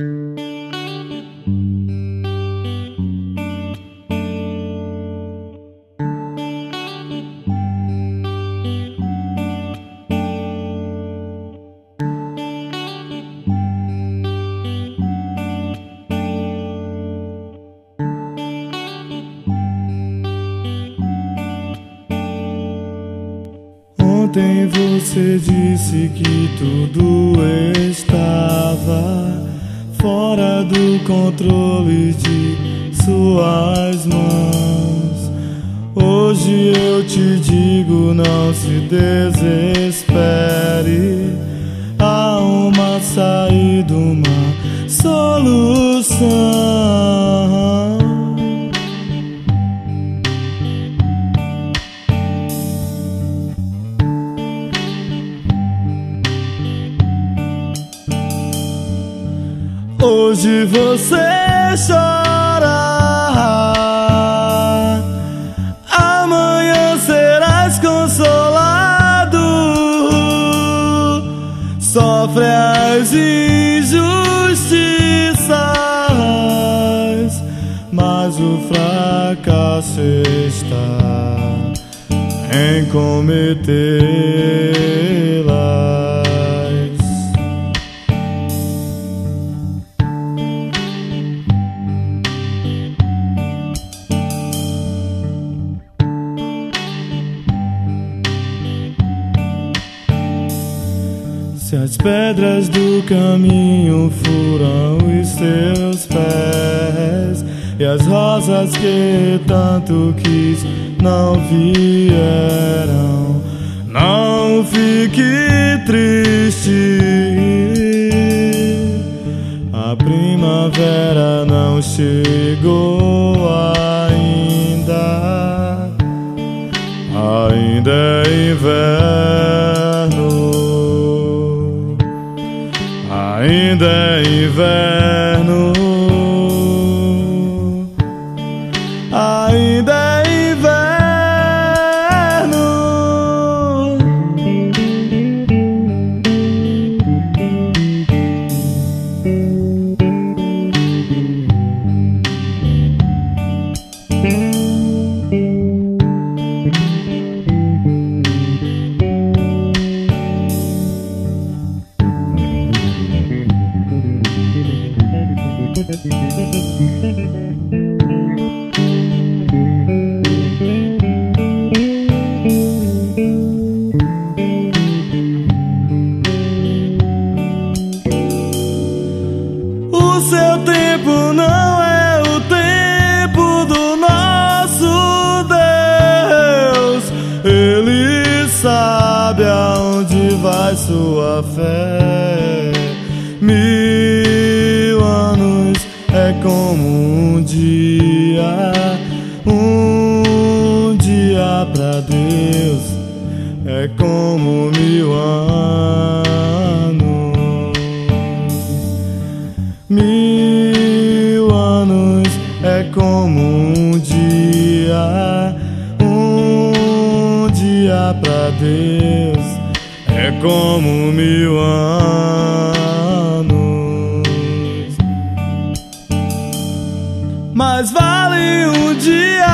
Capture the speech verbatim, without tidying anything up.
Ontem você disse que tudo estava fora do controle de suas mãos. Hoje eu te digo, não se desespere. Há uma saída, uma solução. Hoje você chora, amanhã serás consolado. Sofre as injustiças, mas o fracasso está em cometê-las. Se as pedras do caminho furam os seus pés e as rosas que tanto quis não vieram, não fique triste. A primavera não chegou ainda, ainda é inverno. Ainda é inverno, ainda é inverno. O seu tempo não é o tempo do nosso Deus. Ele sabe aonde vai sua fé. Mil anos é como um dia, um dia pra Deus é como mil anos. Mil anos é como um dia, um dia pra Deus é como mil anos. Mas vale um dia